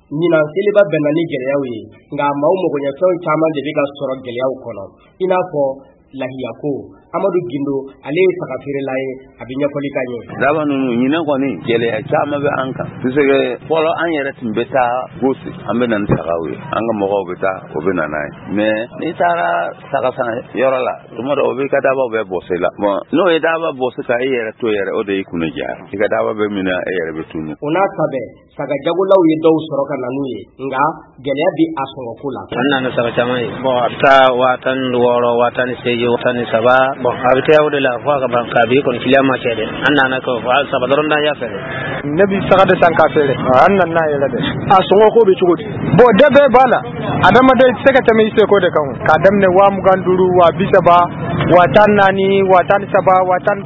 ɲina seliba bɛnna ni gɛlɛyaw ye nka maaw mɔgɔɲɛfɛnw caman de bɛ ka sɔrɔ gɛlɛyaw kɔnɔ i n'a fɔ lahiya ko Amadu Gindo ale ye saga feerela ye a bɛ ɲɛfɔli ka ɲɛ daba ninnu ɲinɛ kɔni gɛlɛya caman bɛ an kan puisque fɔlɔ an yɛrɛ tun bɛ taa gosi an bɛ na ni sagaw ye an ka mɔgɔw bɛ taa o bɛ na n'a ye mais n'i taara saga san yɔrɔ la tuma dɔ o b'i ka dabaw bɛɛ bɔsi la bon n'o ye daba bɔsi ka e yɛrɛ to yɛrɛ o de y'i kunna diya i ka daba bɛ minɛ e yɛrɛ bɛ tunu o n'a ta bɛɛ saga jagolaw ye dɔw sɔrɔ ka na n'u ye nka gɛlɛya bi a sɔngɔko la an nana saga caman ye bon a bɛ taa 16,000 17,000 18,000 bon a bɛ taa o de la fo a ka ban k'a bi kɔni kiliyan ma cɛ dɛ an nana ko saba dɔrɔn dan ya fɛ dɛ ne bi saga de san k'a feere an nana n'a yɛrɛ dɛ a sɔngɔko bɛ cogo di bon dɛ bɛɛ b'a la adamaden tɛ se ka tɛmɛ i seko de kan k'a daminɛ 25,000 30,000 14,000 13,000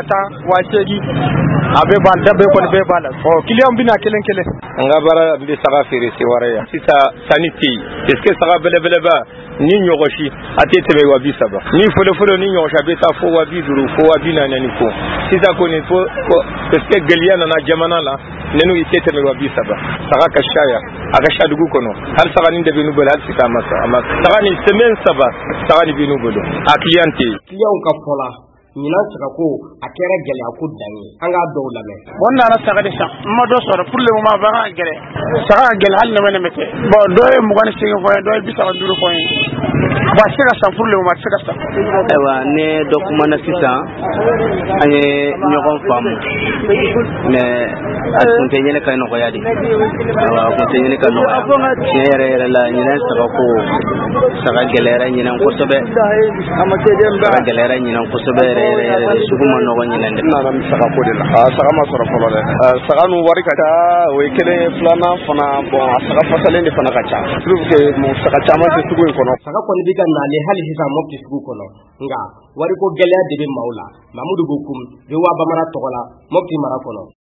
8,000 a bɛ ban dɛ bɛɛ kɔni bɛɛ b'a la kiliyan bɛna kelen kelen an ka baara n bɛ saga feere Seware yan sisan sanni tɛ yen est ce que saga belebeleba ni ɲɔgɔnsi a tɛ tɛmɛ 30,000 ni fɔlɔfɔlɔ ni ɲɔgɔnsi a bɛ taa fo 50,000 fo 40,000 ko sisan kɔni fo est ce que gɛlɛya nana jamana la nenu i tɛ tɛmɛ 30,000 saga ka caya a ka ca dugu kɔnɔ hali saga nin de bɛ n'u bolo hali sisan a ma saga ni semaine 3 saga ni bɛ n'u bolo a client tɛ yen kiliyanw ka fɔ la ɲina sagako a kɛra gɛlɛya ko dan ye an k'a dɔw lamɛn o nana saga de san n ma dɔ sɔrɔ pour le moment ba ka gɛlɛ saga ka gɛlɛ hali nɛmɛ kɛ bon dɔ ye 29 fɔ ye dɔ ye 35 fɔ ye ba se ka san pour le moment se ka san ayiwa ne dɔ kumana sisan an ye ɲɔgɔn faamu mais a tun tɛ ɲini ka nɔgɔya de a tun tɛ ɲini ka nɔgɔya tiɲɛ yɛrɛ yɛrɛ la ɲinɛ sagako saga gɛlɛyara ɲinɛ kosɛbɛ saga gɛlɛyara ɲinɛ kosɛbɛ yɛrɛ sugu ma nɔgɔ ɲinɛ dɛ nana mi saga ko de la saga ma sɔrɔ fɔlɔ dɛ saga nu wari ka ca o ye kelen filanan fana bon a saga fasalen de fana ka ca trouve que saga caman tɛ sugu in kɔnɔ saga kɔni bɛ ka nale hali sisan Mopti sugu kɔnɔ nka wariko gɛlɛya de bɛ maaw la Mamudu Bokum VOA Bamara tɔgɔ la Mopti mara kɔnɔ